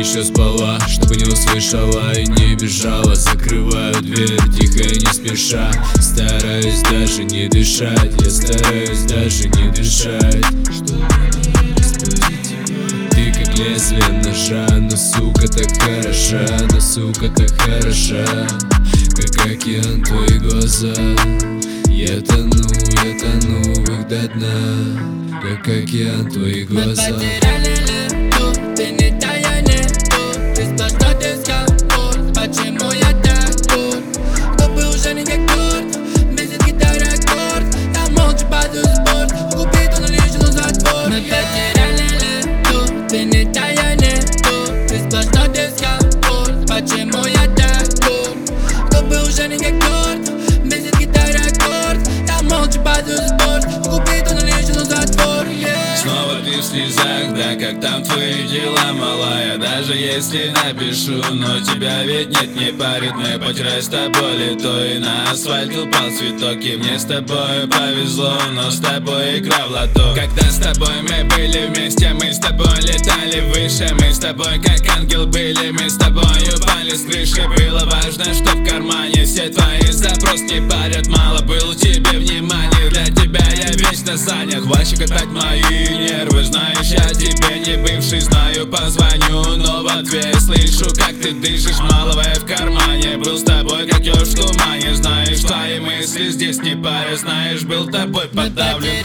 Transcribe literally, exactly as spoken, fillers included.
еще спала, чтобы не услышала и не бежала. Закрываю дверь тихо и не спеша, стараюсь даже не дышать. Я стараюсь даже не дышать. Ты как лезвие ножа, но сука так хороша, но сука так хороша. Как океан твои глаза, я тону, я тону в их до дна. Как океан твои глаза. Мы потеряли ленту, ты не тая нету, ты сплошной дискомфорт. Почему я так тур? Губы уже не как торт, бесит гитара аккорд. Я молча падаю в спорт, купи тону лишину затвор. Мы потеряли ленту, ты не тая нету, ты сплошной дискомфорт. Почему я так тур? Губы уже не как торт, бесит гитара аккорд. Я молча падаю в спорт, купи тону лишину затвор. Снова ты в слезах, да как там твои дела, малая? Даже если напишу, но тебя ведь нет, не парит. Мы хоть раз с тобой литой, на асфальт упал цветок. И мне с тобой повезло, но с тобой игра в лото. Когда с тобой мы были вместе, мы с тобой летали выше. Мы с тобой как ангел были, мы с тобой упали с крыши. Было важно, что в кармане все твои запросы не парят. Мало было тебе внимания, для тебя я вечно занят. Хватит катать мои нервы, знаешь, я тебе не бывший. Знаю, позвоню, но в ответ слышу, как ты дышишь. Малого в кармане, был с тобой, как еж в тумане. Знаешь, твои мысли здесь не парят, знаешь, был тобой подавлен.